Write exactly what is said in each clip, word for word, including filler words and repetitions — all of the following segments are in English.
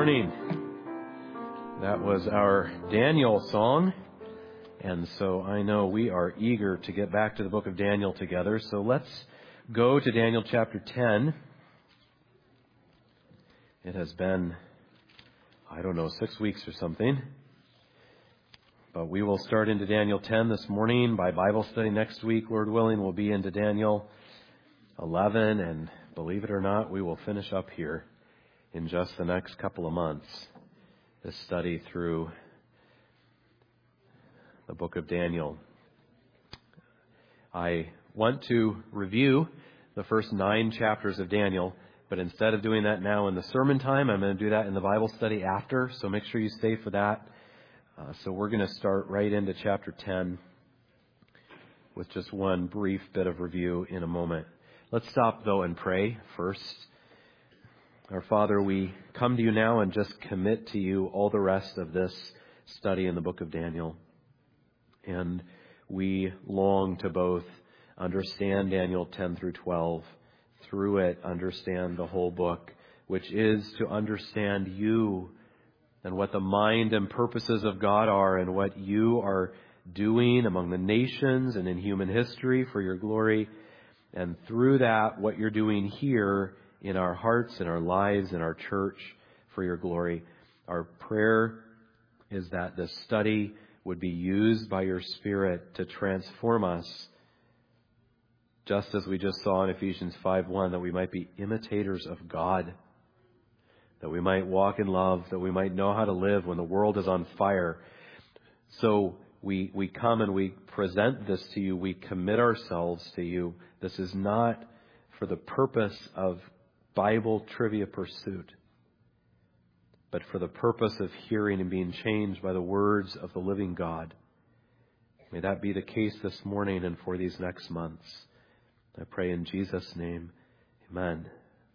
morning. That was our Daniel song. And so I know we are eager to get back to the book of Daniel together. So let's go to Daniel chapter ten. It has been, I don't know, six weeks or something. But we will start into Daniel ten this morning. By Bible study next week, Lord willing, we'll be into Daniel eleven. And believe it or not, we will finish up here in just the next couple of months, this study through the book of Daniel. I want to review the first nine chapters of Daniel, but instead of doing that now in the sermon time, I'm going to do that in the Bible study after, so make sure you stay for that. Uh, so we're going to start right into chapter ten with just one brief bit of review in a moment. Let's stop, though, and pray first. Our Father, we come to you now and just commit to you all the rest of this study in the book of Daniel. And we long to both understand Daniel ten through twelve, through it understand the whole book, which is to understand you and what the mind and purposes of God are and what you are doing among the nations and in human history for your glory. And through that, what you're doing here in our hearts, in our lives, in our church for your glory. Our prayer is that this study would be used by your Spirit to transform us, just as we just saw in Ephesians five one, that we might be imitators of God, that we might walk in love, that we might know how to live when the world is on fire. So we we come and we present this to you. We commit ourselves to you. This is not for the purpose of Bible trivia pursuit, but for the purpose of hearing and being changed by the words of the living God. May that be the case this morning and for these next months. I pray in Jesus' name. Amen.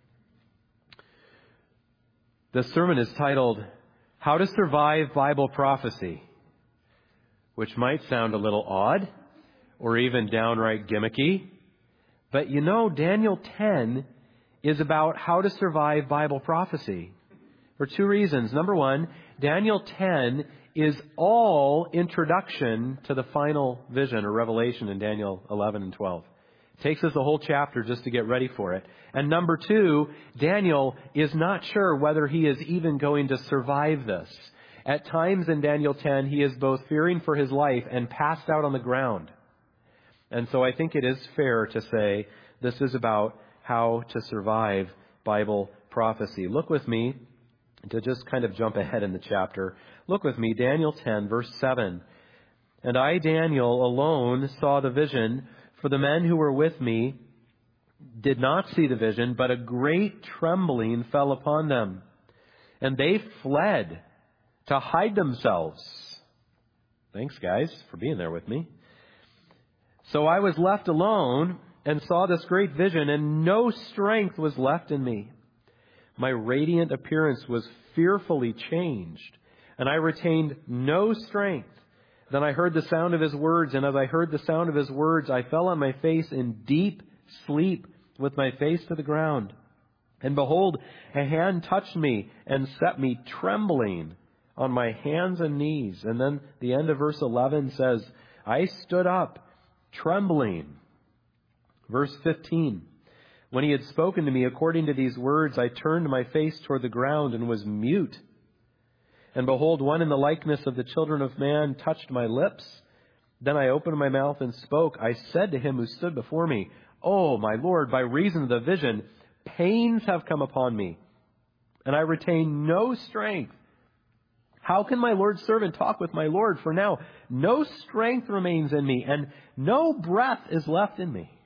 This sermon is titled, How to Survive Bible Prophecy, which might sound a little odd or even downright gimmicky. But you know, Daniel ten is about how to survive Bible prophecy for two reasons. Number one, Daniel ten is all introduction to the final vision or revelation in Daniel eleven and twelve. It takes us a whole chapter just to get ready for it. And number two, Daniel is not sure whether he is even going to survive this. At times in Daniel ten, he is both fearing for his life and passed out on the ground. And so I think it is fair to say this is about how to survive Bible prophecy. Look with me, to just kind of jump ahead in the chapter. Look with me, Daniel ten, verse seven. And I, Daniel, alone saw the vision, for the men who were with me did not see the vision, but a great trembling fell upon them. And they fled to hide themselves. Thanks, guys, for being there with me. So I was left alone and saw this great vision, and no strength was left in me. My radiant appearance was fearfully changed, and I retained no strength. Then I heard the sound of his words, and as I heard the sound of his words, I fell on my face in deep sleep with my face to the ground. And behold, a hand touched me and set me trembling on my hands and knees. And then the end of verse eleven says, I stood up trembling. Verse fifteen, when he had spoken to me according to these words, I turned my face toward the ground and was mute. And behold, one in the likeness of the children of man touched my lips. Then I opened my mouth and spoke. I said to him who stood before me, Oh, my Lord, by reason of the vision, pains have come upon me, and I retain no strength. How can my Lord's servant talk with my Lord? For now no strength remains in me, and no breath is left in me.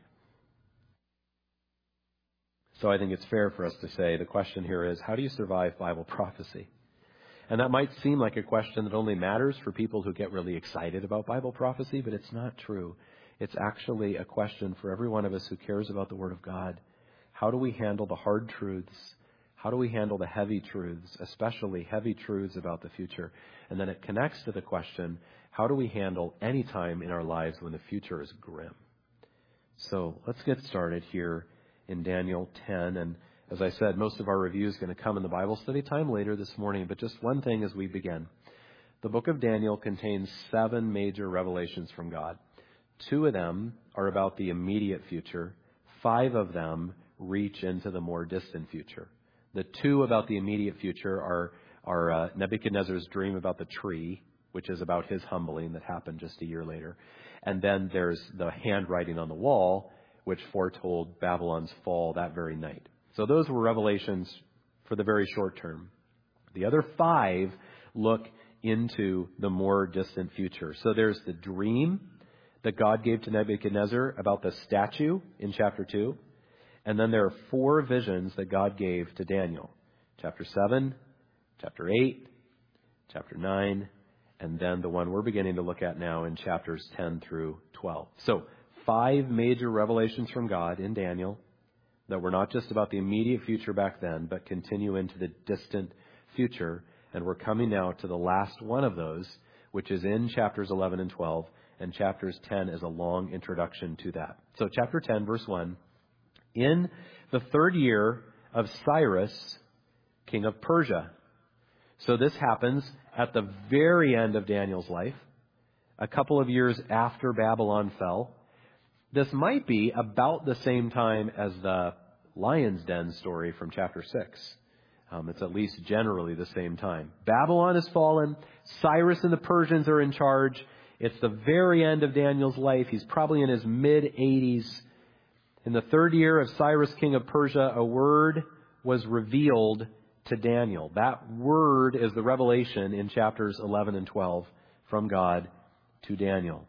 So I think it's fair for us to say the question here is, how do you survive Bible prophecy? And that might seem like a question that only matters for people who get really excited about Bible prophecy, but it's not true. It's actually a question for every one of us who cares about the Word of God. How do we handle the hard truths? How do we handle the heavy truths, especially heavy truths about the future? And then it connects to the question, how do we handle any time in our lives when the future is grim? So let's get started here in Daniel ten. And As I said, most of our review is going to come in the Bible study time later this morning, but just one thing as we begin. The book of Daniel contains seven major revelations from God. Two of them are about the immediate future. Five of them reach into the more distant future. The two about the immediate future are, are uh, Nebuchadnezzar's dream about the tree, which is about his humbling that happened just a year later. And then there's the handwriting on the wall, which foretold Babylon's fall that very night. So those were revelations for the very short term. The other five look into the more distant future. So there's the dream that God gave to Nebuchadnezzar about the statue in chapter two. And then there are four visions that God gave to Daniel. Chapter seven, chapter eight, chapter nine, and then the one we're beginning to look at now in chapters ten through twelve. So five major revelations from God in Daniel that were not just about the immediate future back then, but continue into the distant future. And we're coming now to the last one of those, which is in chapters eleven and twelve, and chapters ten is a long introduction to that. So chapter ten, verse one, in the third year of Cyrus, king of Persia. So this happens at the very end of Daniel's life, a couple of years after Babylon fell. This might be about the same time as the lion's den story from chapter six. Um, it's at least generally the same time. Babylon has fallen. Cyrus and the Persians are in charge. It's the very end of Daniel's life. He's probably in his mid-eighties. In the third year of Cyrus, king of Persia, a word was revealed to Daniel. That word is the revelation in chapters eleven and twelve from God to Daniel.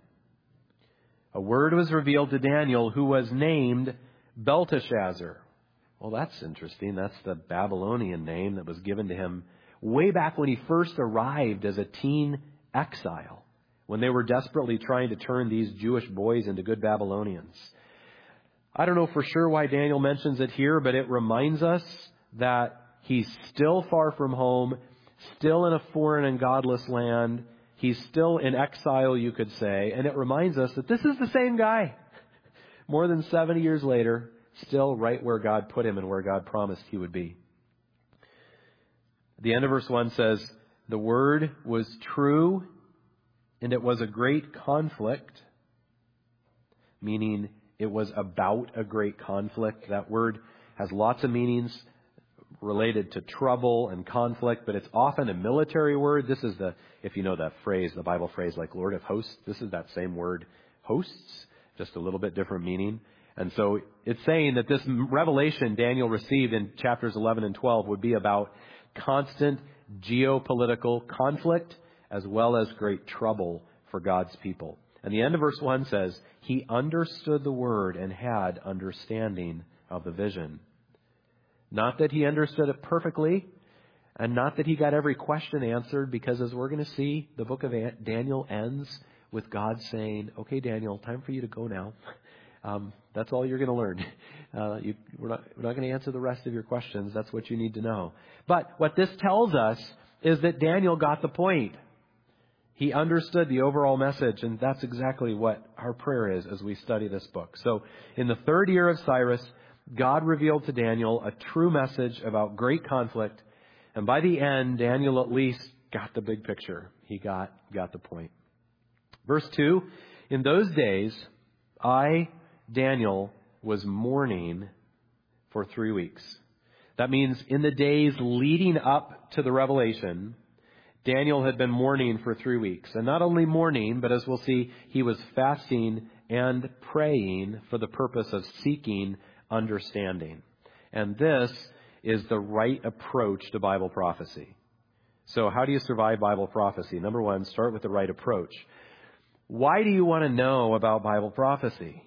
A word was revealed to Daniel who was named Belteshazzar. Well, that's interesting. That's the Babylonian name that was given to him way back when he first arrived as a teen exile, when they were desperately trying to turn these Jewish boys into good Babylonians. I don't know for sure why Daniel mentions it here, but it reminds us that he's still far from home, still in a foreign and godless land. He's still in exile, you could say. And it reminds us that this is the same guy. More than seventy years later, still right where God put him and where God promised he would be. The end of verse one says, the word was true and it was a great conflict, meaning it was about a great conflict. That word has lots of meanings related to trouble and conflict, but it's often a military word. This is the, if you know that phrase, the Bible phrase like Lord of Hosts, this is that same word, hosts, just a little bit different meaning. And so it's saying that this revelation Daniel received in chapters eleven and twelve would be about constant geopolitical conflict as well as great trouble for God's people. And the end of verse one says, he understood the word and had understanding of the vision. Not that he understood it perfectly, and not that he got every question answered, because as we're going to see, the book of Daniel ends with God saying, okay, Daniel, time for you to go now. Um, that's all you're going to learn. Uh, you, we're not, we're not going to answer the rest of your questions. That's what you need to know. But what this tells us is that Daniel got the point. He understood the overall message, and that's exactly what our prayer is as we study this book. So in the third year of Cyrus, God revealed to Daniel a true message about great conflict. And by the end, Daniel at least got the big picture. He got, got the point. Verse two, in those days, I, Daniel, was mourning for three weeks. That means in the days leading up to the revelation, Daniel had been mourning for three weeks. And not only mourning, but as we'll see, he was fasting and praying for the purpose of seeking understanding. And this is the right approach to Bible prophecy. So how do you survive Bible prophecy? Number one, start with the right approach. Why do you want to know about Bible prophecy?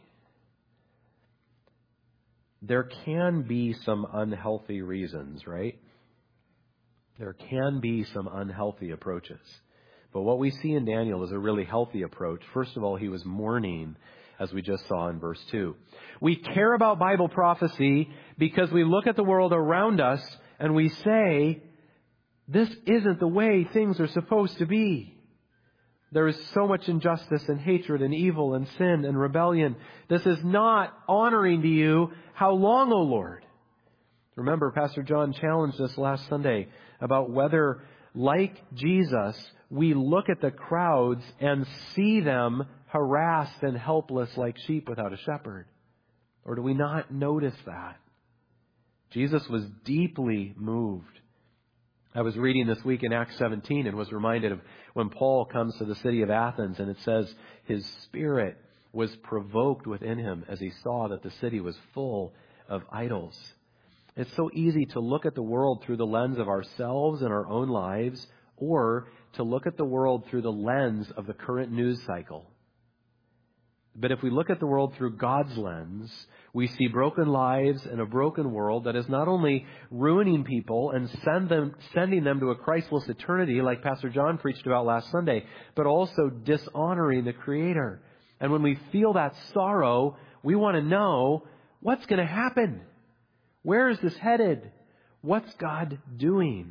There can be some unhealthy reasons, right? There can be some unhealthy approaches. But what we see in Daniel is a really healthy approach. First of all, he was mourning, as we just saw in verse two. We care about Bible prophecy because we look at the world around us and we say, this isn't the way things are supposed to be. There is so much injustice and hatred and evil and sin and rebellion. This is not honoring to you. How long, O Lord? Remember, Pastor John challenged us last Sunday about whether, like Jesus, we look at the crowds and see them harassed and helpless like sheep without a shepherd. Or do we not notice that? Jesus was deeply moved. I was reading this week in Acts seventeen and was reminded of when Paul comes to the city of Athens, and it says his spirit was provoked within him as he saw that the city was full of idols. It's so easy to look at the world through the lens of ourselves and our own lives, or to look at the world through the lens of the current news cycle. But if we look at the world through God's lens, we see broken lives and a broken world that is not only ruining people and send them, sending them to a Christless eternity, like Pastor John preached about last Sunday, but also dishonoring the Creator. And when we feel that sorrow, we want to know what's going to happen. Where is this headed? What's God doing?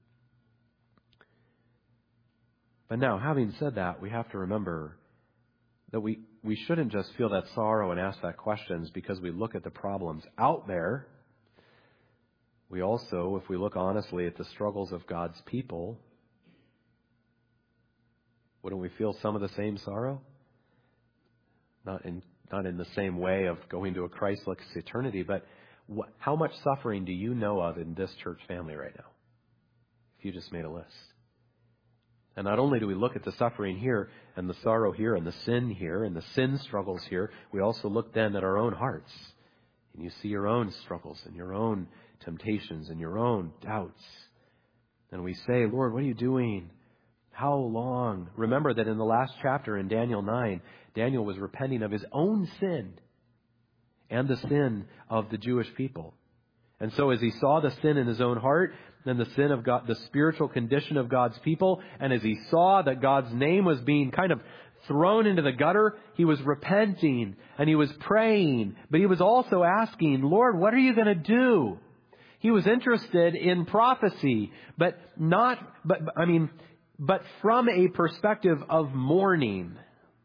But now, having said that, we have to remember that we, we shouldn't just feel that sorrow and ask that questions because we look at the problems out there. We also, if we look honestly at the struggles of God's people, wouldn't we feel some of the same sorrow? Not in, not in the same way of going to a Christless eternity, but what, how much suffering do you know of in this church family right now? If you just made a list. And not only do we look at the suffering here and the sorrow here and the sin here and the sin struggles here, we also look then at our own hearts. And you see your own struggles and your own temptations and your own doubts. And we say, Lord, what are you doing? How long? Remember that in the last chapter in Daniel nine, Daniel was repenting of his own sin and the sin of the Jewish people. And so as he saw the sin in his own heart and the sin of God, the spiritual condition of God's people, and as he saw that God's name was being kind of thrown into the gutter, he was repenting and he was praying, but he was also asking, Lord, what are you going to do? He was interested in prophecy, but not, but I mean, but from a perspective of mourning,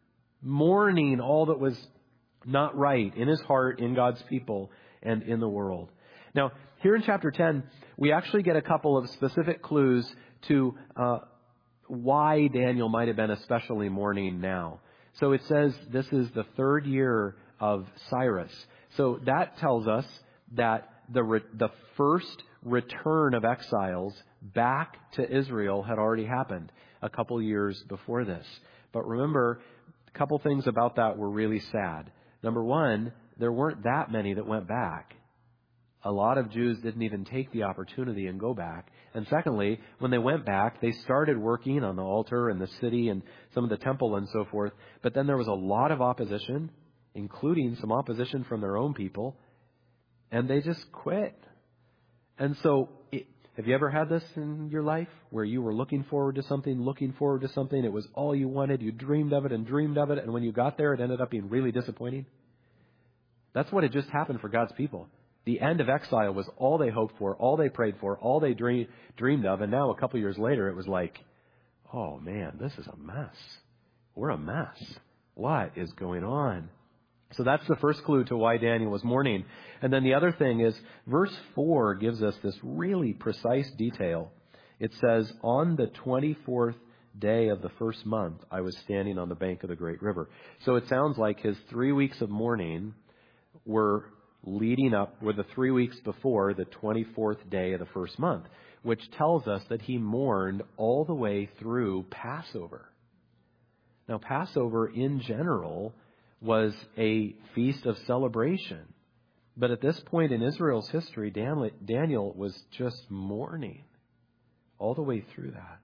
mourning all that was not right in his heart, in God's people, and in the world. Now, here in chapter ten, we actually get a couple of specific clues to uh, why Daniel might have been especially mourning now. So it says this is the third year of Cyrus. So that tells us that the re- the first return of exiles back to Israel had already happened a couple years before this. But remember, a couple things about that were really sad. Number one, there weren't that many that went back. A lot of Jews didn't even take the opportunity and go back. And secondly, when they went back, they started working on the altar and the city and some of the temple and so forth. But then there was a lot of opposition, including some opposition from their own people. And they just quit. And so, it, have you ever had this in your life where you were looking forward to something, looking forward to something? It was all you wanted. You dreamed of it and dreamed of it. And when you got there, it ended up being really disappointing. That's what had just happened for God's people. The end of exile was all they hoped for, all they prayed for, all they dream, dreamed of. And now a couple years later, it was like, oh man, this is a mess. We're a mess. What is going on? So that's the first clue to why Daniel was mourning. And then the other thing is verse four gives us this really precise detail. It says, on the twenty-fourth day of the first month, I was standing on the bank of the great river. So it sounds like his three weeks of mourning were leading up with the three weeks before the twenty-fourth day of the first month, which tells us that he mourned all the way through Passover. Now, Passover in general was a feast of celebration. But at this point in Israel's history, Daniel was just mourning all the way through that.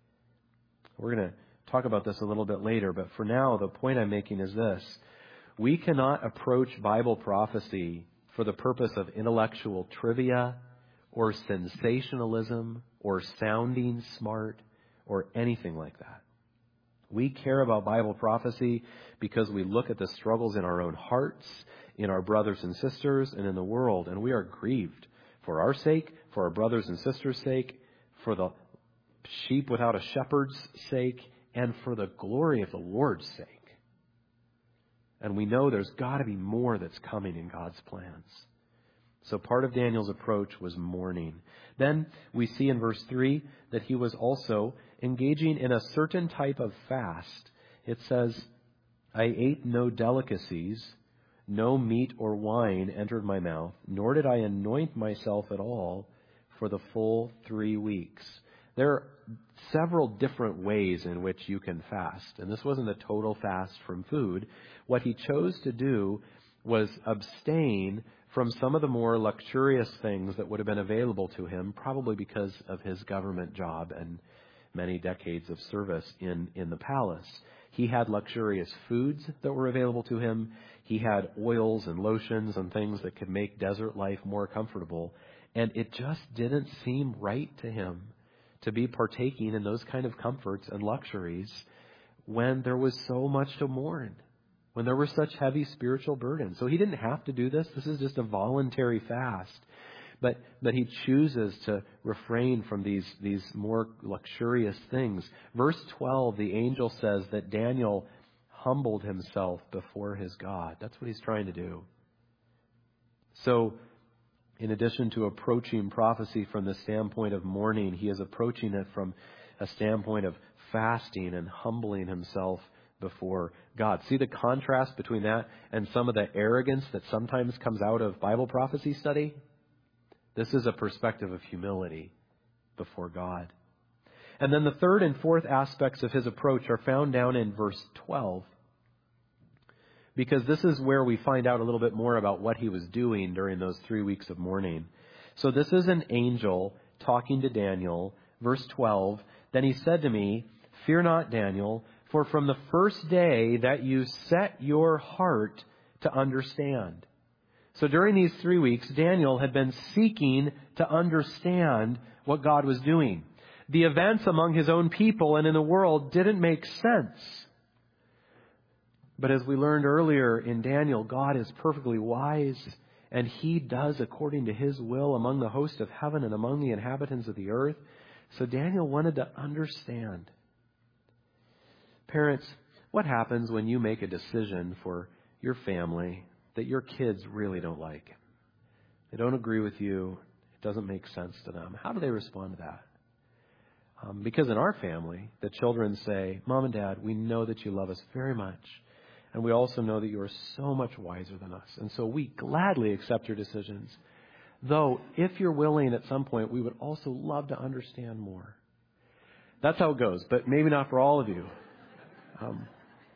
We're going to talk about this a little bit later, but for now, the point I'm making is this. We cannot approach Bible prophecy for the purpose of intellectual trivia or sensationalism or sounding smart or anything like that. We care about Bible prophecy because we look at the struggles in our own hearts, in our brothers and sisters, and in the world, and we are grieved for our sake, for our brothers and sisters' sake, for the sheep without a shepherd's sake, and for the glory of the Lord's sake. And we know there's got to be more that's coming in God's plans. So part of Daniel's approach was mourning. Then we see in verse three that he was also engaging in a certain type of fast. It says, I ate no delicacies, no meat or wine entered my mouth, nor did I anoint myself at all for the full three weeks. There are several different ways in which you can fast. And this wasn't a total fast from food. What he chose to do was abstain from some of the more luxurious things that would have been available to him, probably because of his government job and many decades of service in, in the palace. He had luxurious foods that were available to him. He had oils and lotions and things that could make desert life more comfortable. And it just didn't seem right to him to be partaking in those kind of comforts and luxuries when there was so much to mourn, when there were such heavy spiritual burdens. So he didn't have to do this. This is just a voluntary fast. But but he chooses to refrain from these, these more luxurious things. Verse twelve, the angel says that Daniel humbled himself before his God. That's what he's trying to do. So in addition to approaching prophecy from the standpoint of mourning, he is approaching it from a standpoint of fasting and humbling himself before God. See the contrast between that and some of the arrogance that sometimes comes out of Bible prophecy study? This is a perspective of humility before God. And then the third and fourth aspects of his approach are found down in verse twelve. Because this is where we find out a little bit more about what he was doing during those three weeks of mourning. So this is an angel talking to Daniel. Verse twelve, then he said to me, fear not, Daniel, for from the first day that you set your heart to understand. So during these three weeks, Daniel had been seeking to understand what God was doing. The events among his own people and in the world didn't make sense. But as we learned earlier in Daniel, God is perfectly wise, and he does according to his will among the host of heaven and among the inhabitants of the earth. So Daniel wanted to understand. Parents, what happens when you make a decision for your family that your kids really don't like? They don't agree with you. It doesn't make sense to them. How do they respond to that? Um, because in our family, the children say, Mom and Dad, we know that you love us very much. And we also know that you are so much wiser than us. And so we gladly accept your decisions. Though, if you're willing at some point, we would also love to understand more. That's how it goes, but maybe not for all of you. Um,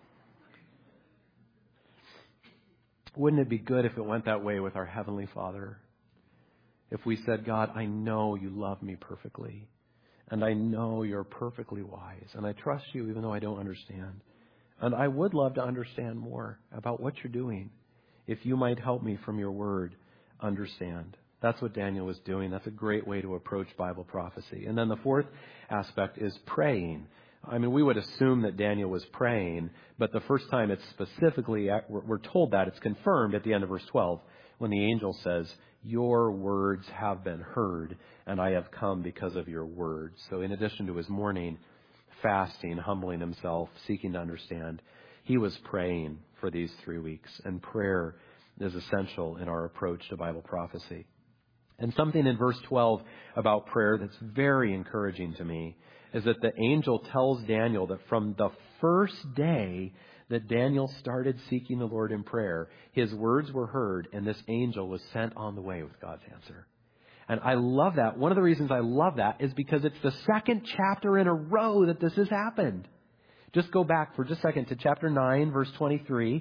wouldn't it be good if it went that way with our Heavenly Father? If we said, God, I know you love me perfectly. And I know you're perfectly wise. And I trust you even though I don't understand. And I would love to understand more about what you're doing. If you might help me from your word, understand. That's what Daniel was doing. That's a great way to approach Bible prophecy. And then the fourth aspect is praying. I mean, we would assume that Daniel was praying, but the first time it's specifically, we're told that, it's confirmed at the end of verse twelve, when the angel says, your words have been heard, and I have come because of your words. So in addition to his mourning, fasting, humbling himself, seeking to understand, he was praying for these three weeks. And prayer is essential in our approach to Bible prophecy. And something in verse twelve about prayer that's very encouraging to me is that the angel tells Daniel that from the first day that Daniel started seeking the Lord in prayer, his words were heard, and this angel was sent on the way with God's answer. And I love that. One of the reasons I love that is because it's the second chapter in a row that this has happened. Just go back for just a second to chapter nine, verse twenty-three.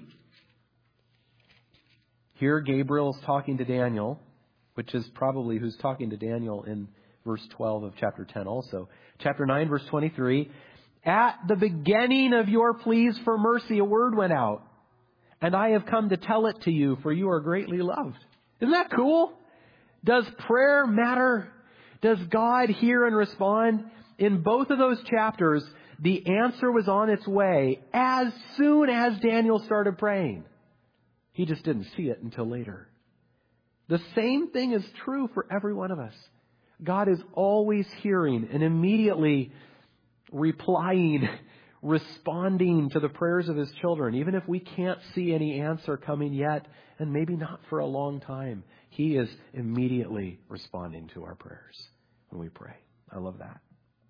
Here Gabriel is talking to Daniel, which is probably who's talking to Daniel in verse twelve of chapter ten also. Chapter nine, verse twenty-three. At the beginning of your pleas for mercy, a word went out, and I have come to tell it to you, for you are greatly loved. Isn't that cool? Does prayer matter? Does God hear and respond? In both of those chapters, the answer was on its way as soon as Daniel started praying. He just didn't see it until later. The same thing is true for every one of us. God is always hearing and immediately replying, responding to the prayers of his children, even if we can't see any answer coming yet, and maybe not for a long time. He is immediately responding to our prayers when we pray. I love that.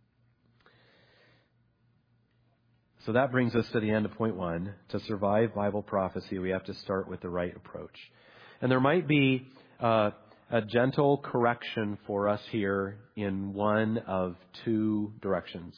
So that brings us to the end of point one. To survive Bible prophecy, we have to start with the right approach. And there might be uh, a gentle correction for us here in one of two directions.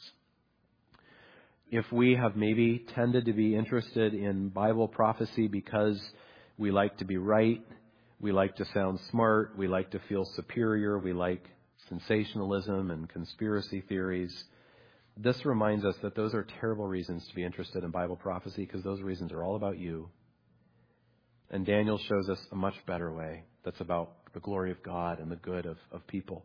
If we have maybe tended to be interested in Bible prophecy because we like to be right, we like to sound smart, we like to feel superior, we like sensationalism and conspiracy theories, this reminds us that those are terrible reasons to be interested in Bible prophecy, because those reasons are all about you. And Daniel shows us a much better way that's about the glory of God and the good of, of people.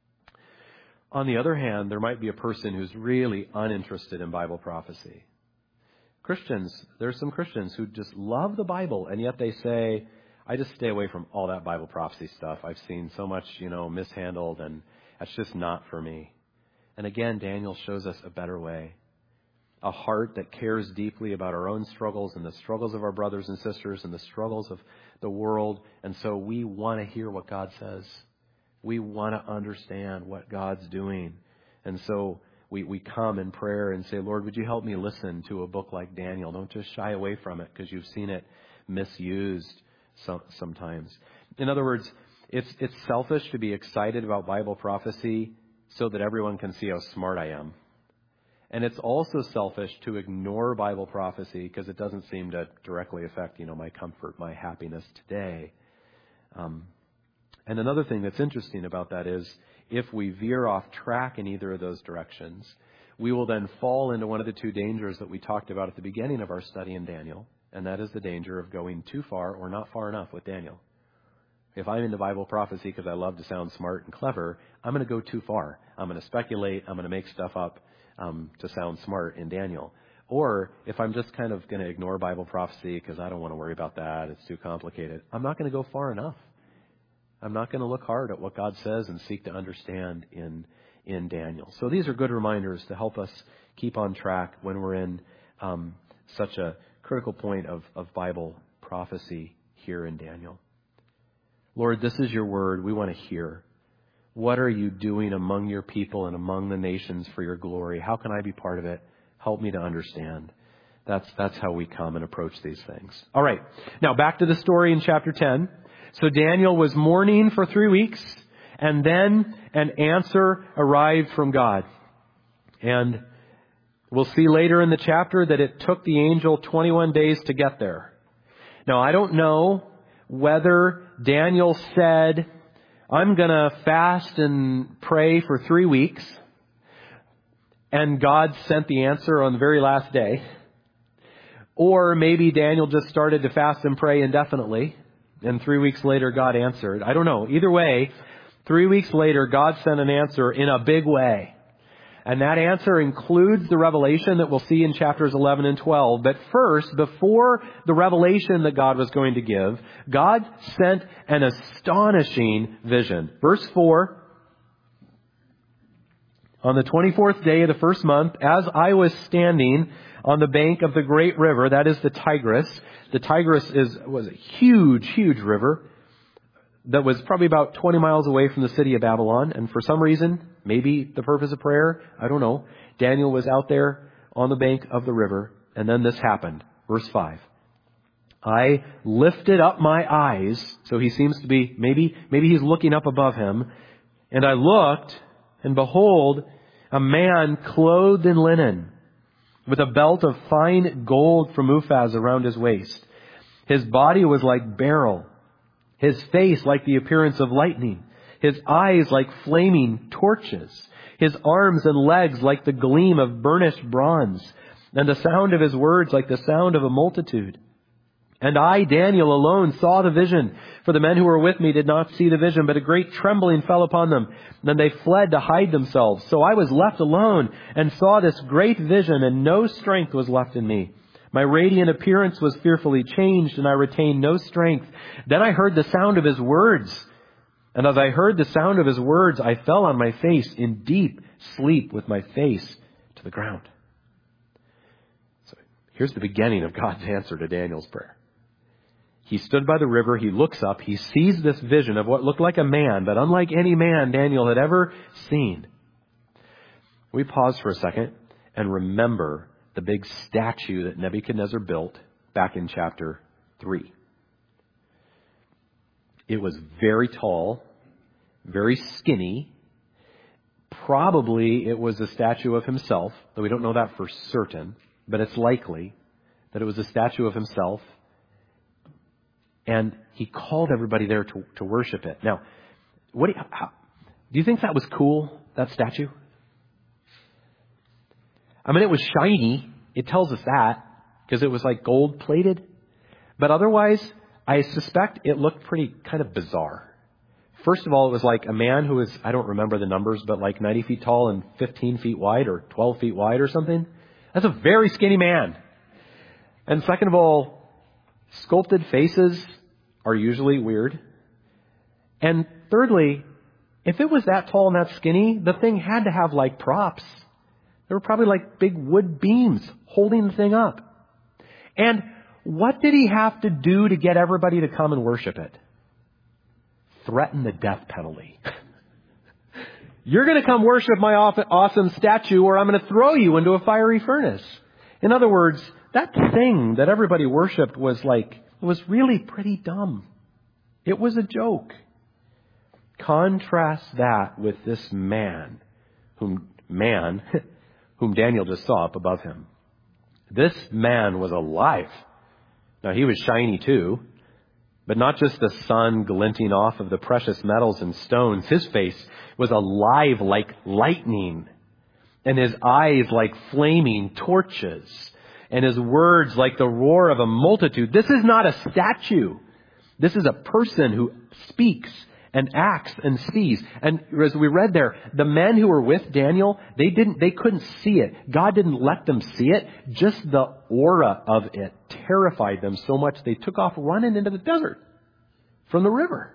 On the other hand, there might be a person who's really uninterested in Bible prophecy. Christians, there's some Christians who just love the Bible, and yet they say, I just stay away from all that Bible prophecy stuff. I've seen so much, you know, mishandled, and that's just not for me. And again, Daniel shows us a better way. A heart that cares deeply about our own struggles and the struggles of our brothers and sisters and the struggles of the world. And so we want to hear what God says. We want to understand what God's doing. And so we, we come in prayer and say, Lord, would you help me listen to a book like Daniel? Don't just shy away from it because you've seen it misused some, sometimes. In other words, it's, it's selfish to be excited about Bible prophecy so that everyone can see how smart I am. And it's also selfish to ignore Bible prophecy because it doesn't seem to directly affect, you know, my comfort, my happiness today. Um, and another thing that's interesting about that is if we veer off track in either of those directions, we will then fall into one of the two dangers that we talked about at the beginning of our study in Daniel. And that is the danger of going too far or not far enough with Daniel. If I'm into Bible prophecy because I love to sound smart and clever, I'm going to go too far. I'm going to speculate. I'm going to make stuff up um, to sound smart in Daniel. Or if I'm just kind of going to ignore Bible prophecy because I don't want to worry about that, it's too complicated, I'm not going to go far enough. I'm not going to look hard at what God says and seek to understand in in Daniel. So these are good reminders to help us keep on track when we're in um, such a critical point of, of Bible prophecy here in Daniel. Lord, this is your word. We want to hear. What are you doing among your people and among the nations for your glory? How can I be part of it? Help me to understand. That's, that's how we come and approach these things. All right. Now back to the story in chapter ten. So Daniel was mourning for three weeks, and then an answer arrived from God. And we'll see later in the chapter that it took the angel twenty-one days to get there. Now, I don't know whether Daniel said, I'm going to fast and pray for three weeks, and God sent the answer on the very last day. Or maybe Daniel just started to fast and pray indefinitely, and three weeks later God answered. I don't know. Either way, three weeks later God sent an answer in a big way. And that answer includes the revelation that we'll see in chapters eleven and twelve. But first, before the revelation that God was going to give, God sent an astonishing vision. Verse four, on the twenty-fourth day of the first month, as I was standing on the bank of the great river, that is the Tigris. The Tigris is was a huge, huge river that was probably about twenty miles away from the city of Babylon. And for some reason, maybe the purpose of prayer, I don't know, Daniel was out there on the bank of the river, and then this happened. Verse five. I lifted up my eyes, so he seems to be, maybe, maybe he's looking up above him, and I looked, and behold, a man clothed in linen, with a belt of fine gold from Uphaz around his waist. His body was like beryl, his face like the appearance of lightning, his eyes like flaming torches, his arms and legs like the gleam of burnished bronze, and the sound of his words like the sound of a multitude. And I, Daniel, alone saw the vision, for the men who were with me did not see the vision, but a great trembling fell upon them. Then they fled to hide themselves. So I was left alone and saw this great vision, and no strength was left in me. My radiant appearance was fearfully changed, and I retained no strength. Then I heard the sound of his words. And as I heard the sound of his words, I fell on my face in deep sleep with my face to the ground. So here's the beginning of God's answer to Daniel's prayer. He stood by the river. He looks up. He sees this vision of what looked like a man, but unlike any man Daniel had ever seen. We pause for a second and remember the big statue that Nebuchadnezzar built back in chapter three. It was very tall, very skinny. Probably it was a statue of himself, though we don't know that for certain, but it's likely that it was a statue of himself. And he called everybody there to, to worship it. Now, what do you, how, do you think that was cool, that statue? I mean, it was shiny. It tells us that because it was like gold plated. But otherwise, I suspect it looked pretty kind of bizarre. First of all, it was like a man who was, I don't remember the numbers, but like ninety feet tall and fifteen feet wide or twelve feet wide or something. That's a very skinny man. And second of all, sculpted faces are usually weird. And thirdly, if it was that tall and that skinny, the thing had to have like props. There were probably like big wood beams holding the thing up. And what did he have to do to get everybody to come and worship it? Threaten the death penalty. You're going to come worship my awesome statue or I'm going to throw you into a fiery furnace. In other words, that thing that everybody worshipped was like, it was really pretty dumb. It was a joke. Contrast that with this man, whom man, whom Daniel just saw up above him. This man was alive. Now he was shiny too, but not just the sun glinting off of the precious metals and stones. His face was alive like lightning, and his eyes like flaming torches, and his words like the roar of a multitude. This is not a statue. This is a person who speaks and acts and sees. And as we read there, the men who were with Daniel, they didn't, they couldn't see it. God didn't let them see it. Just the aura of it terrified them so much they took off running into the desert from the river.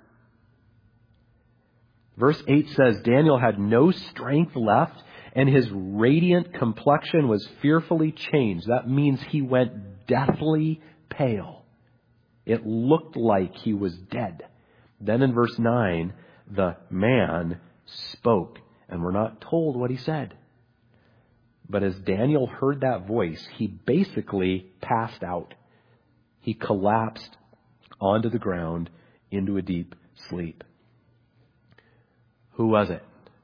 Verse eight says, Daniel had no strength left, and his radiant complexion was fearfully changed. That means he went deathly pale. It looked like he was dead. Then in verse nine, the man spoke, and we're not told what he said. But as Daniel heard that voice, he basically passed out. He collapsed onto the ground into a deep sleep. Who was it?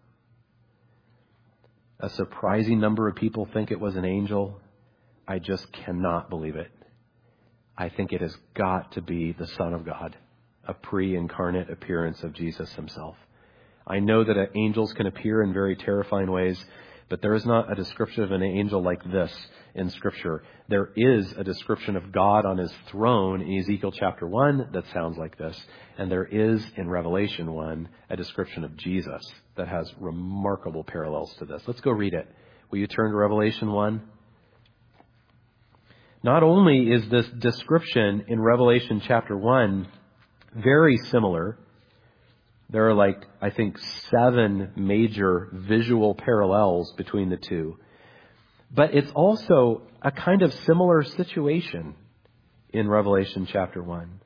A surprising number of people think it was an angel. I just cannot believe it. I think it has got to be the Son of God, a pre-incarnate appearance of Jesus himself. I know that angels can appear in very terrifying ways, but there is not a description of an angel like this in Scripture. There is a description of God on his throne in Ezekiel chapter one that sounds like this. And there is in Revelation one a description of Jesus that has remarkable parallels to this. Let's go read it. Will you turn to Revelation one? Not only is this description in Revelation chapter one very similar, there are like, I think, seven major visual parallels between the two. But it's also a kind of similar situation in Revelation chapter one.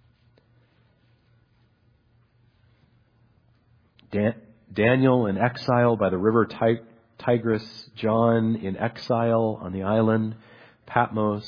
Dan- Daniel in exile by the river Tig- Tigris, John in exile on the island Patmos.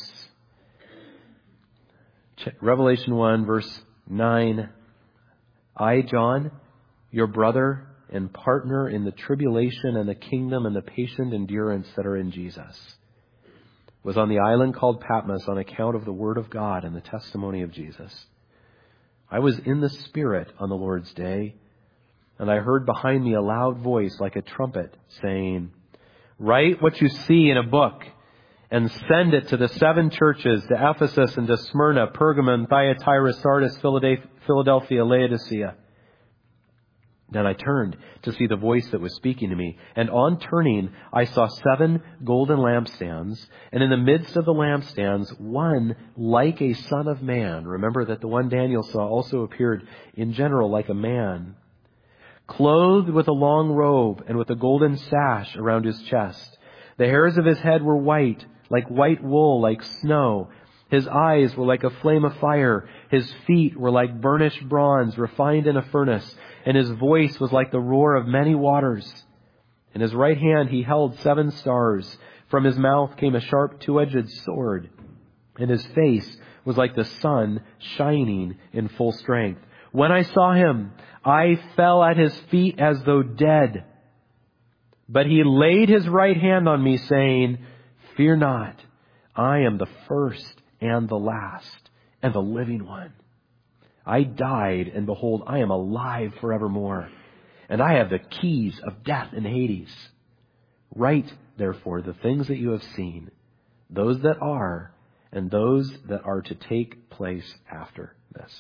Revelation one, verse nine. I, John, your brother and partner in the tribulation and the kingdom and the patient endurance that are in Jesus, was on the island called Patmos on account of the word of God and the testimony of Jesus. I was in the Spirit on the Lord's day, and I heard behind me a loud voice like a trumpet saying, write what you see in a book and send it to the seven churches, to Ephesus and to Smyrna, Pergamum, Thyatira, Sardis, Philadelphia, Laodicea. Then I turned to see the voice that was speaking to me. And on turning, I saw seven golden lampstands. And in the midst of the lampstands, one like a son of man. Remember that the one Daniel saw also appeared in general like a man, clothed with a long robe and with a golden sash around his chest. The hairs of his head were white, like white wool, like snow. His eyes were like a flame of fire. His feet were like burnished bronze refined in a furnace. And his voice was like the roar of many waters. In his right hand he held seven stars. From his mouth came a sharp two-edged sword. And his face was like the sun shining in full strength. When I saw him, I fell at his feet as though dead. But he laid his right hand on me, saying, Fear not, I am the first and the last and the living one. I died, and behold, I am alive forevermore. And I have the keys of death and Hades. Write, therefore, the things that you have seen, those that are, and those that are to take place after this.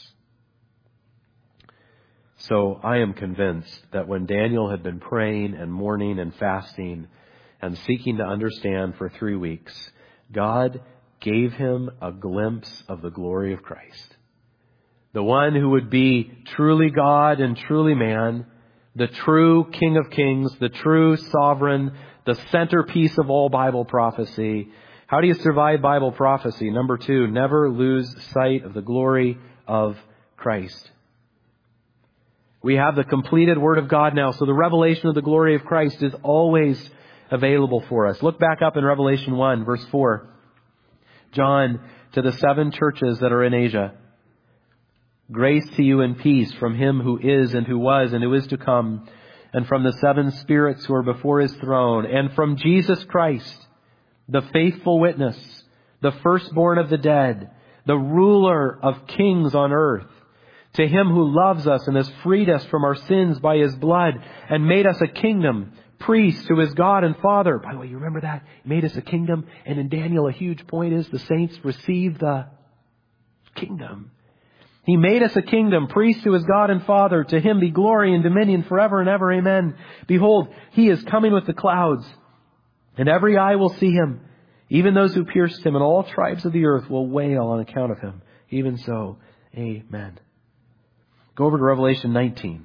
So I am convinced that when Daniel had been praying and mourning and fasting and seeking to understand for three weeks, God gave him a glimpse of the glory of Christ. The one who would be truly God and truly man, the true King of Kings, the true sovereign, the centerpiece of all Bible prophecy. How do you survive Bible prophecy? Number two, never lose sight of the glory of Christ. We have the completed Word of God now, so the revelation of the glory of Christ is always available for us. Look back up in Revelation one, verse four. John, to the seven churches that are in Asia. Grace to you and peace from him who is and who was and who is to come, and from the seven spirits who are before his throne, and from Jesus Christ, the faithful witness, the firstborn of the dead, the ruler of kings on earth. To him who loves us and has freed us from our sins by his blood and made us a kingdom, priest to his God and Father. By the way, you remember that? He made us a kingdom. And in Daniel, a huge point is the saints receive the kingdom. He made us a kingdom, priest to his God and Father. To him be glory and dominion forever and ever. Amen. Behold, he is coming with the clouds, and every eye will see him, even those who pierced him, and all tribes of the earth will wail on account of him. Even so, amen. Go over to Revelation nineteen.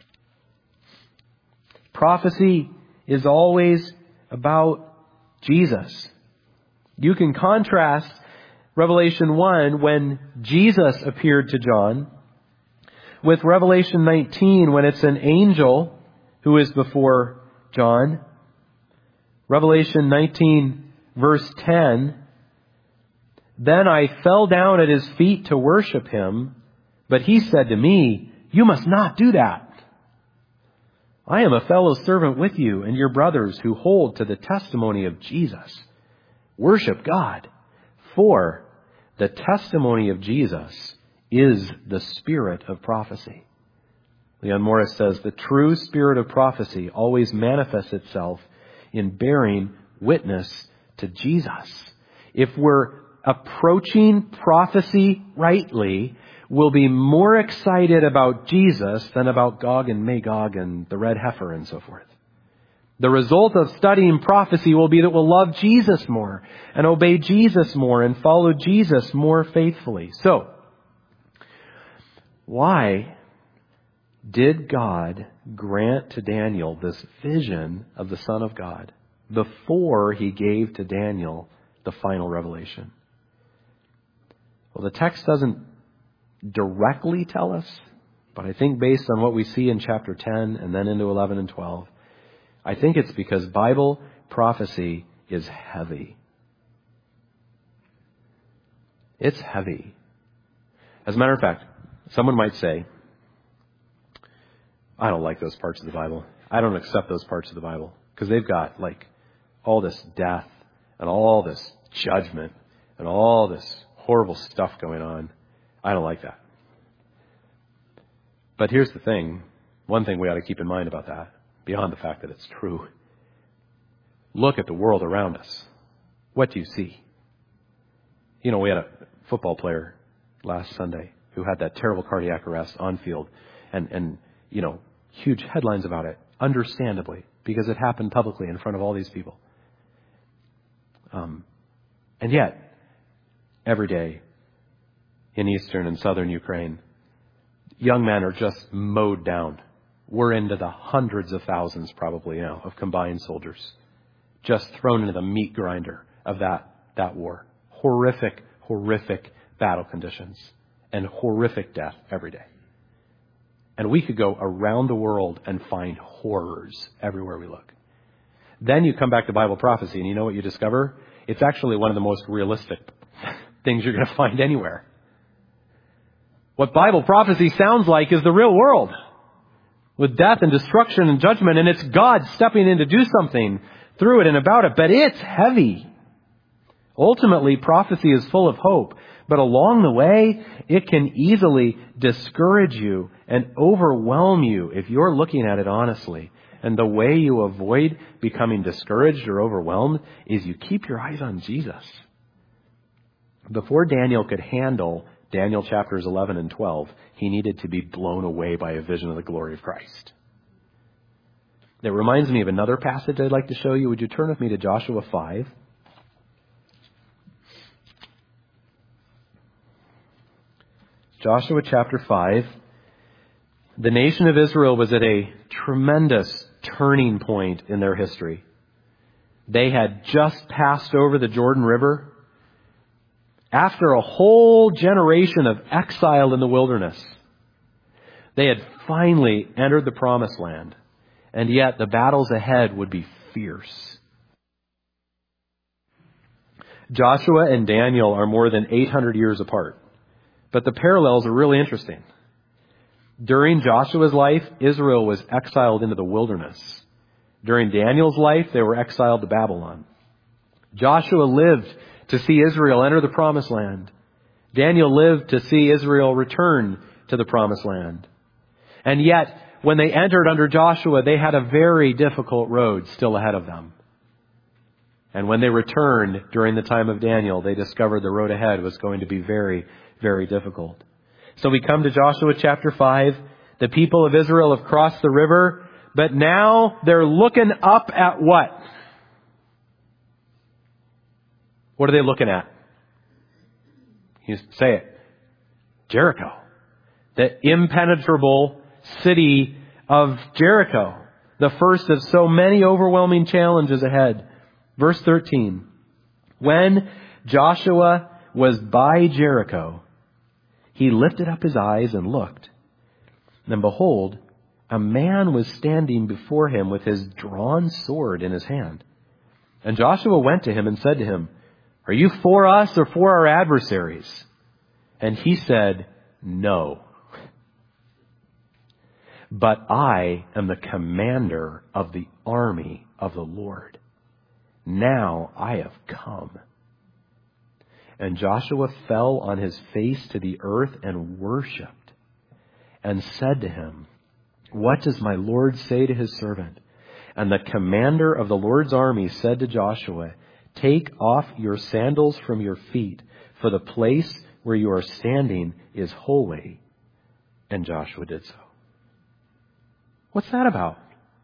Prophecy is always about Jesus. You can contrast Revelation one, when Jesus appeared to John, with Revelation nineteen, when it's an angel who is before John. Revelation nineteen, verse ten, Then I fell down at his feet to worship him, but he said to me, You must not do that. I am a fellow servant with you and your brothers who hold to the testimony of Jesus. Worship God, for the testimony of Jesus is the spirit of prophecy. Leon Morris says, the true spirit of prophecy always manifests itself in bearing witness to Jesus. If we're approaching prophecy rightly, we'll be more excited about Jesus than about Gog and Magog and the red heifer and so forth. The result of studying prophecy will be that we'll love Jesus more and obey Jesus more and follow Jesus more faithfully. So, why did God grant to Daniel this vision of the Son of God before he gave to Daniel the final revelation? Well, the text doesn't directly tell us, but I think based on what we see in chapter ten and then into eleven and twelve, I think it's because Bible prophecy is heavy. It's heavy. As a matter of fact, someone might say, I don't like those parts of the Bible. I don't accept those parts of the Bible because they've got like all this death and all this judgment and all this horrible stuff going on. I don't like that. But here's the thing. One thing we ought to keep in mind about that, beyond the fact that it's true. Look at the world around us. What do you see? You know, we had a football player last Sunday who had that terrible cardiac arrest on field. And, and you know, huge headlines about it, understandably, because it happened publicly in front of all these people. Um, and yet, every day in eastern and southern Ukraine, young men are just mowed down. We're into the hundreds of thousands probably now of combined soldiers just thrown into the meat grinder of that, that war. Horrific, horrific battle conditions and horrific death every day. And we could go around the world and find horrors everywhere we look. Then you come back to Bible prophecy, and you know what you discover? It's actually one of the most realistic things you're going to find anywhere. What Bible prophecy sounds like is the real world, with death and destruction and judgment, and it's God stepping in to do something through it and about it, but it's heavy. Ultimately, prophecy is full of hope, but along the way, it can easily discourage you and overwhelm you if you're looking at it honestly. And the way you avoid becoming discouraged or overwhelmed is you keep your eyes on Jesus. Before Daniel could handle Daniel chapters eleven and twelve, he needed to be blown away by a vision of the glory of Christ. That reminds me of another passage I'd like to show you. Would you turn with me to Joshua five? Joshua chapter five. The nation of Israel was at a tremendous turning point in their history. They had just passed over the Jordan River after a whole generation of exile in the wilderness. They had finally entered the promised land, and yet the battles ahead would be fierce. Joshua and Daniel are more than eight hundred years apart, but the parallels are really interesting. During Joshua's life, Israel was exiled into the wilderness. During Daniel's life, they were exiled to Babylon. Joshua lived to see Israel enter the promised land. Daniel lived to see Israel return to the promised land. And yet, when they entered under Joshua, they had a very difficult road still ahead of them. And when they returned during the time of Daniel, they discovered the road ahead was going to be very, very difficult. So we come to Joshua chapter five. The people of Israel have crossed the river, but now they're looking up at what? What are they looking at? You say it. Jericho. The impenetrable city of Jericho. The first of so many overwhelming challenges ahead. Verse thirteen. When Joshua was by Jericho, he lifted up his eyes and looked. And behold, a man was standing before him with his drawn sword in his hand. And Joshua went to him and said to him, "Are you for us or for our adversaries?" And he said, "No. But I am the commander of the army of the Lord. Now I have come." And Joshua fell on his face to the earth and worshipped, and said to him, "What does my Lord say to his servant?" And the commander of the Lord's army said to Joshua, "Take off your sandals from your feet, for the place where you are standing is holy." And Joshua did so. What's that about?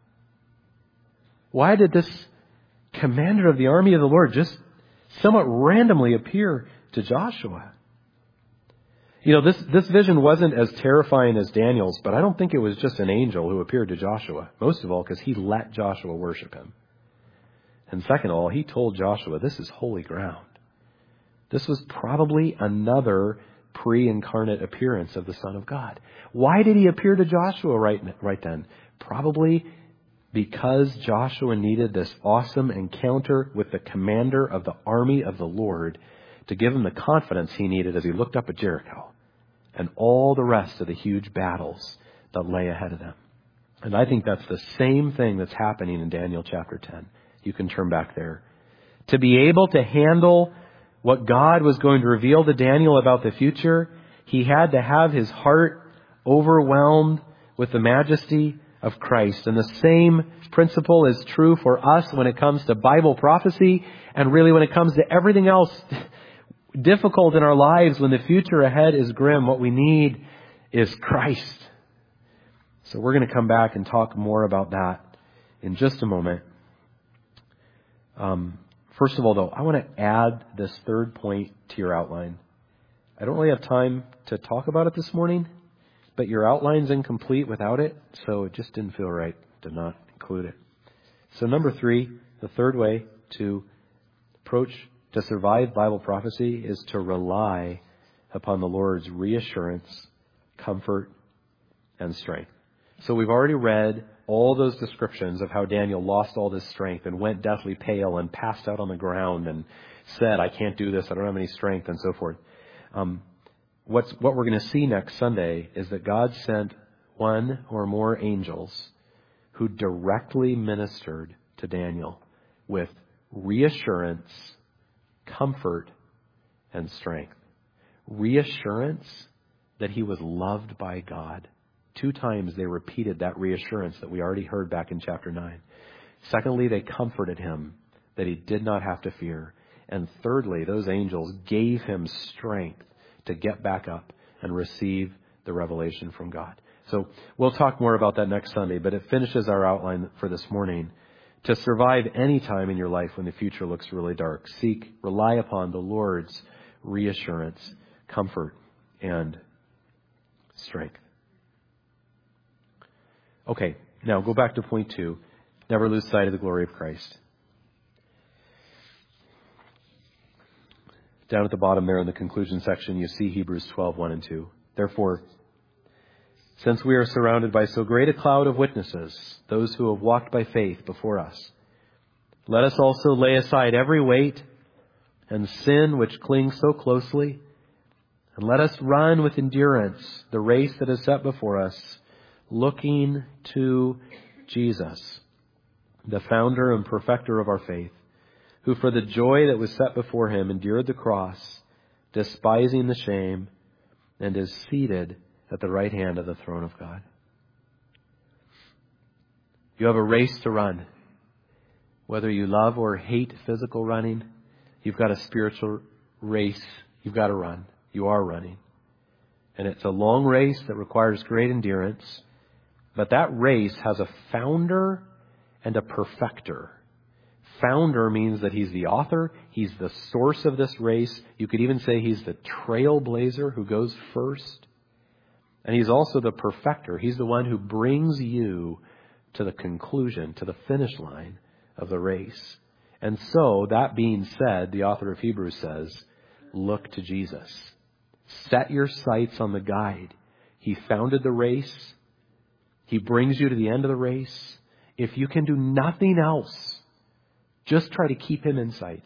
Why did this commander of the army of the Lord just somewhat randomly appear to Joshua? You know, this, this vision wasn't as terrifying as Daniel's, but I don't think it was just an angel who appeared to Joshua. Most of all, because he let Joshua worship him. And second of all, he told Joshua, this is holy ground. This was probably another pre-incarnate appearance of the Son of God. Why did he appear to Joshua right, right then? Probably because Joshua needed this awesome encounter with the commander of the army of the Lord to give him the confidence he needed as he looked up at Jericho and all the rest of the huge battles that lay ahead of them. And I think that's the same thing that's happening in Daniel chapter ten. You can turn back there. To be able to handle what God was going to reveal to Daniel about the future, he had to have his heart overwhelmed with the majesty of Christ. And the same principle is true for us when it comes to Bible prophecy, and really when it comes to everything else difficult in our lives. When the future ahead is grim, what we need is Christ. So we're going to come back and talk more about that in just a moment. Um, first of all, though, I want to add this third point to your outline. I don't really have time to talk about it this morning, but your outline's incomplete without it, so it just didn't feel right to not include it. So number three, the third way to approach To survive Bible prophecy is to rely upon the Lord's reassurance, comfort, and strength. So we've already read all those descriptions of how Daniel lost all this strength and went deathly pale and passed out on the ground and said, I can't do this, I don't have any strength, and so forth. Um, what's, what we're going to see next Sunday is that God sent one or more angels who directly ministered to Daniel with reassurance, comfort, and strength. Reassurance that he was loved by God. Two times they repeated that reassurance that we already heard back in chapter nine. Secondly, they comforted him that he did not have to fear. And thirdly, those angels gave him strength to get back up and receive the revelation from God. So we'll talk more about that next Sunday, but it finishes our outline for this morning. To survive any time in your life when the future looks really dark, seek, rely upon the Lord's reassurance, comfort, and strength. Okay, now go back to point two. Never lose sight of the glory of Christ. Down at the bottom there in the conclusion section, you see Hebrews twelve, one and two. Therefore, since we are surrounded by so great a cloud of witnesses, those who have walked by faith before us, let us also lay aside every weight and sin which clings so closely, and let us run with endurance the race that is set before us, looking to Jesus, the founder and perfecter of our faith, who for the joy that was set before him endured the cross, despising the shame, and is seated at the right hand of the throne of God. You have a race to run. Whether you love or hate physical running, you've got a spiritual race you've got to run. You are running. And it's a long race that requires great endurance. But that race has a founder and a perfecter. Founder means that he's the author. He's the source of this race. You could even say he's the trailblazer who goes first. And he's also the perfecter. He's the one who brings you to the conclusion, to the finish line of the race. And so, that being said, the author of Hebrews says, look to Jesus. Set your sights on the guide. He founded the race. He brings you to the end of the race. If you can do nothing else, just try to keep him in sight.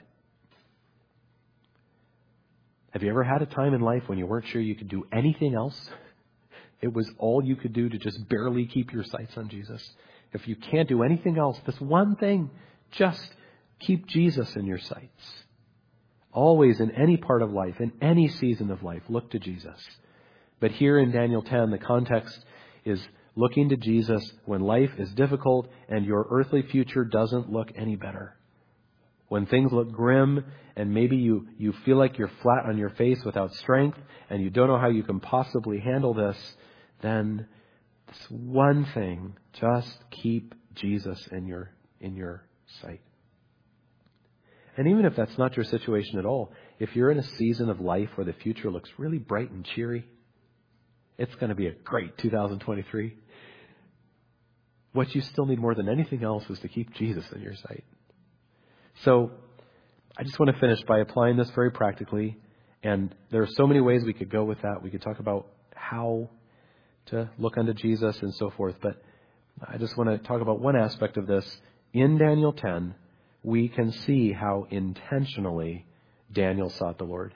Have you ever had a time in life when you weren't sure you could do anything else? It was all you could do to just barely keep your sights on Jesus. If you can't do anything else, this one thing, just keep Jesus in your sights. Always, in any part of life, in any season of life, look to Jesus. But here in Daniel ten, the context is looking to Jesus when life is difficult and your earthly future doesn't look any better. When things look grim and maybe you, you feel like you're flat on your face without strength and you don't know how you can possibly handle this, then this one thing, just keep Jesus in your, in your sight. And even if that's not your situation at all, if you're in a season of life where the future looks really bright and cheery, it's going to be a great two thousand twenty-three. What you still need more than anything else is to keep Jesus in your sight. So I just want to finish by applying this very practically. And there are so many ways we could go with that. We could talk about how to look unto Jesus and so forth. But I just want to talk about one aspect of this. In Daniel ten, we can see how intentionally Daniel sought the Lord.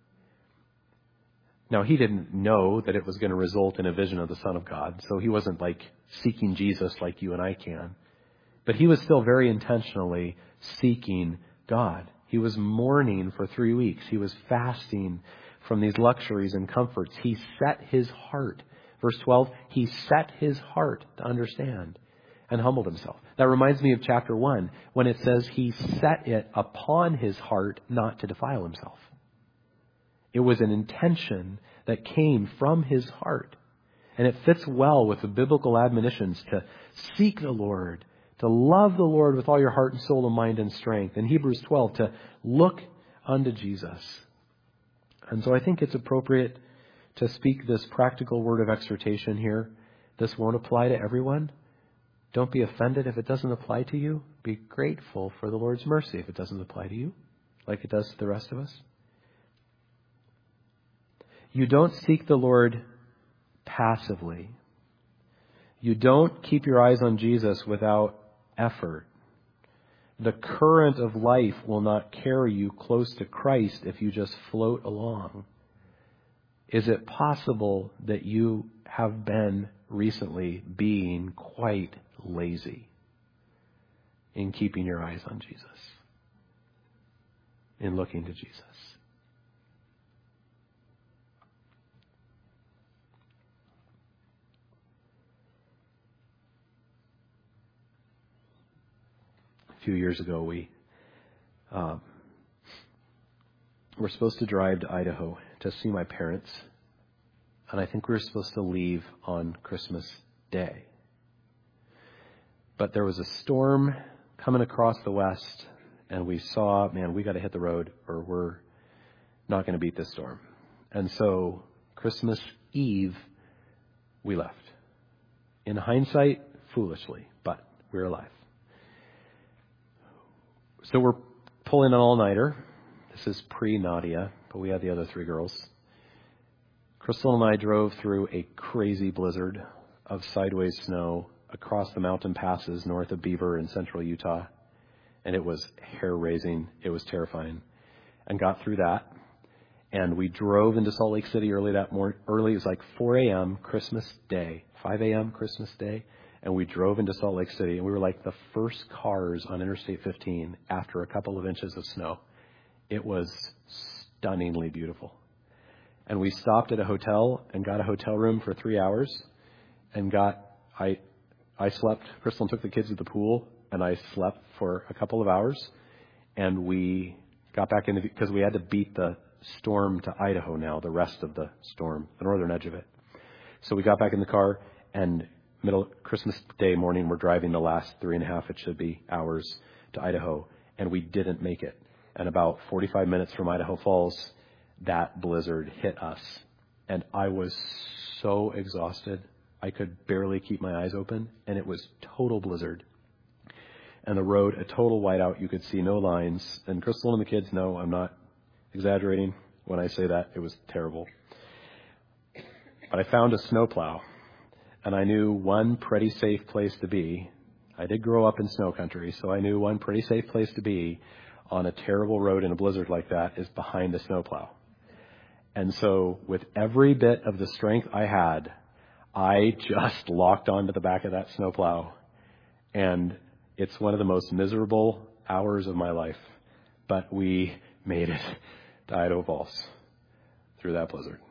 Now, he didn't know that it was going to result in a vision of the Son of God. So he wasn't like seeking Jesus like you and I can. But he was still very intentionally seeking God. He was mourning for three weeks. He was fasting from these luxuries and comforts. He set his heart. Verse twelve, he set his heart to understand and humbled himself. That reminds me of chapter one when it says he set it upon his heart not to defile himself. It was an intention that came from his heart. And it fits well with the biblical admonitions to seek the Lord, to love the Lord with all your heart and soul and mind and strength. In Hebrews twelve, to look unto Jesus. And so I think it's appropriate to speak this practical word of exhortation here. This won't apply to everyone. Don't be offended if it doesn't apply to you. Be grateful for the Lord's mercy if it doesn't apply to you. like it does to the rest of us. You don't seek the Lord passively. You don't keep your eyes on Jesus without effort. The current of life will not carry you close to Christ if you just float along. Is it possible that you have been recently being quite lazy in keeping your eyes on Jesus, in looking to Jesus? A few years ago, we um, were supposed to drive to Idaho to see my parents, and I think we were supposed to leave on Christmas Day. But there was a storm coming across the west, and we saw, man, we got to hit the road or we're not going to beat this storm. And so Christmas Eve, we left. In hindsight, foolishly, but we're alive. So we're pulling an all-nighter. This is pre-Nadia, but we had the other three girls. Crystal and I drove through a crazy blizzard of sideways snow across the mountain passes north of Beaver in central Utah. And it was hair-raising. It was terrifying. And got through that. And we drove into Salt Lake City early that morning. Early, it was like four a.m. Christmas Day. five a.m. Christmas Day. And we drove into Salt Lake City. And we were like the first cars on Interstate fifteen after a couple of inches of snow. It was stunningly beautiful. And we stopped at a hotel and got a hotel room for three hours. And got, I, I slept, Crystal took the kids to the pool, and I slept for a couple of hours. And we got back into, because we had to beat the storm to Idaho now, the rest of the storm, the northern edge of it. So we got back in the car, and middle Christmas Day morning, we're driving the last three and a half, it should be, hours to Idaho. And we didn't make it. And about forty-five minutes from Idaho Falls, that blizzard hit us. And I was so exhausted. I could barely keep my eyes open. And it was total blizzard. And the road, a total whiteout. You could see no lines. And Crystal and the kids know I'm not exaggerating when I say that. It was terrible. But I found a snowplow. And I knew one pretty safe place to be. I did grow up in snow country, so I knew one pretty safe place to be on a terrible road in a blizzard like that is behind a snowplow. And so with every bit of the strength I had, I just locked onto the back of that snowplow. And it's one of the most miserable hours of my life. But we made it to Idaho Falls through that blizzard.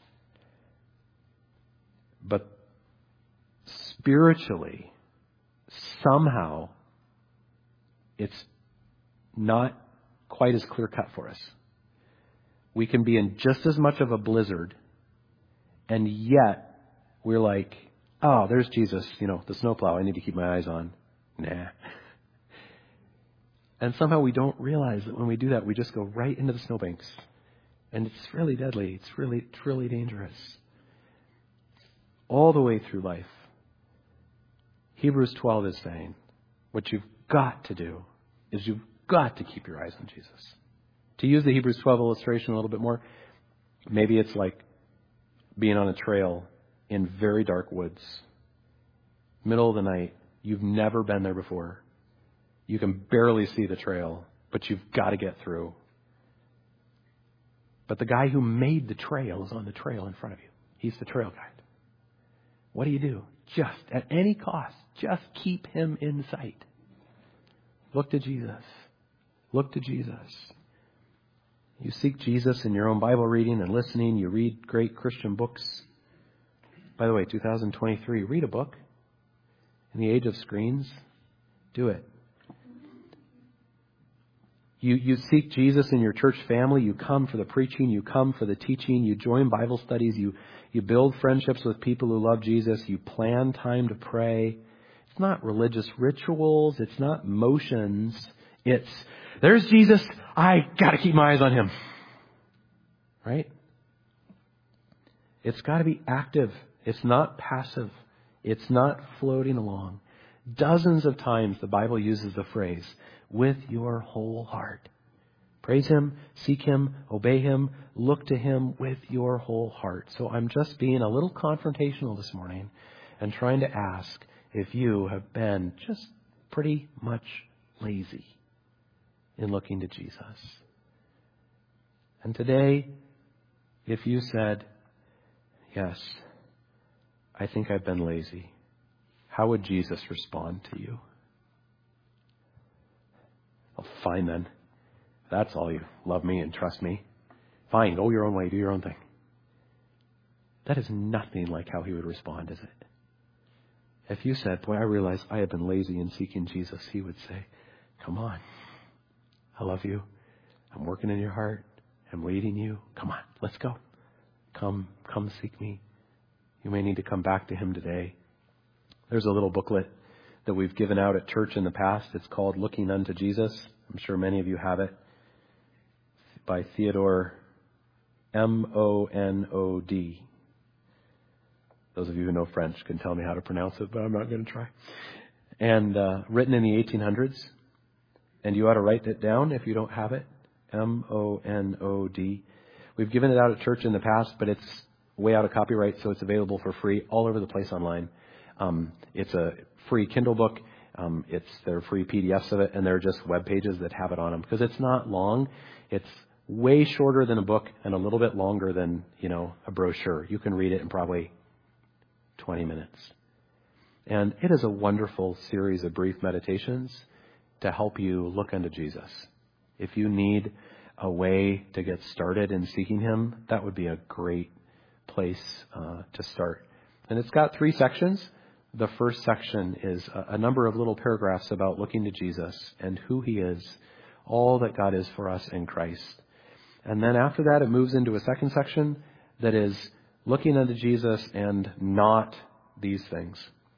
But spiritually, somehow, it's not quite as clear cut for us. We can be in just as much of a blizzard, and yet we're like, oh, there's Jesus, you know, the snowplow I need to keep my eyes on. Nah. And somehow we don't realize that when we do that, we just go right into the snowbanks. And it's really deadly. It's really, it's really dangerous. All the way through life. Hebrews twelve is saying, what you've got to do is you've got to keep your eyes on Jesus. To use the Hebrews twelve illustration a little bit more, maybe it's like being on a trail in very dark woods, middle of the night. You've never been there before. You can barely see the trail, but you've got to get through. But the guy who made the trail is on the trail in front of you. He's the trail guide. What do you do? Just, at any cost, just keep him in sight. Look to Jesus. Look to Jesus. You seek Jesus in your own Bible reading and listening. You read great Christian books. By the way, two thousand twenty-three, read a book. In the age of screens, do it. You, you seek Jesus in your church family. You come for the preaching. You come for the teaching. You join Bible studies. You, you build friendships with people who love Jesus. You plan time to pray. It's not religious rituals. It's not motions. It's, there's Jesus. I got to keep my eyes on him. Right? It's got to be active. It's not passive. It's not floating along. Dozens of times the Bible uses the phrase, with your whole heart. Praise Him, seek Him, obey Him, look to Him with your whole heart. So I'm just being a little confrontational this morning and trying to ask if you have been just pretty much lazy in looking to Jesus. And today, if you said, yes, I think I've been lazy, how would Jesus respond to you? Well, fine then. That's all you love me and trust me. Fine, go your own way, do your own thing. That is nothing like how He would respond, is it? If you said, boy, I realize I have been lazy in seeking Jesus, He would say, come on. I love you. I'm working in your heart. I'm leading you. Come on, let's go. Come, come seek me. You may need to come back to Him today. There's a little booklet that we've given out at church in the past. It's called Looking Unto Jesus. I'm sure many of you have it. By Theodore M O N O D. Those of you who know French can tell me how to pronounce it, but I'm not going to try. And uh, written in the eighteen hundreds. And you ought to write it down if you don't have it. M O N O D. We've given it out at church in the past, but it's way out of copyright, so it's available for free all over the place online. Um, it's a free Kindle book. Um, it's there are free P D Fs of it, and there are just web pages that have it on them because it's not long. It's way shorter than a book and a little bit longer than, you know, a brochure. You can read it in probably twenty minutes. And it is a wonderful series of brief meditations to help you look unto Jesus. If you need a way to get started in seeking Him, that would be a great place uh, to start. And it's got three sections. The first section is a, a number of little paragraphs about looking to Jesus and who He is, all that God is for us in Christ. And then after that, it moves into a second section that is looking unto Jesus and not these things.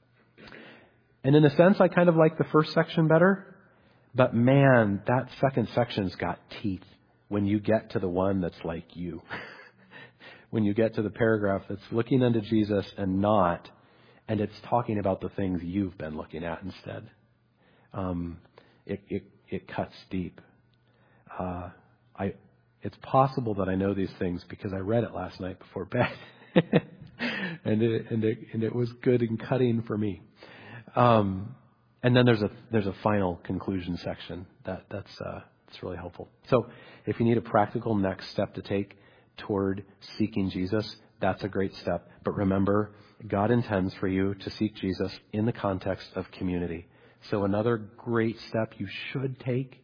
And in a sense, I kind of like the first section better. But man, that second section's got teeth when you get to the one that's like you. When you get to the paragraph that's looking unto Jesus and not, and it's talking about the things you've been looking at instead. Um, it, it, it cuts deep. Uh, I, it's possible that I know these things because I read it last night before bed. and, it, and, it, and it was good and cutting for me. Um, and then there's a there's a final conclusion section that that's uh, it's really helpful. So if you need a practical next step to take toward seeking Jesus, that's a great step. But remember, God intends for you to seek Jesus in the context of community. So another great step you should take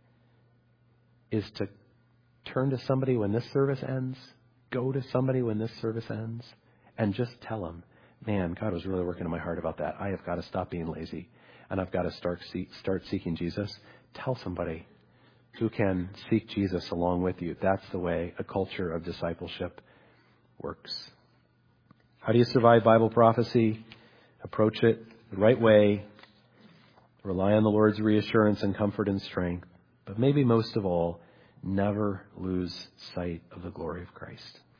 is to turn to somebody when this service ends, go to somebody when this service ends, and just tell them, man, God was really working in my heart about that. I have got to stop being lazy, and I've got to start see, start seeking Jesus. Tell somebody who can seek Jesus along with you. That's the way a culture of discipleship works. How do you survive Bible prophecy? Approach it the right way. Rely on the Lord's reassurance and comfort and strength. But maybe most of all, never lose sight of the glory of Christ.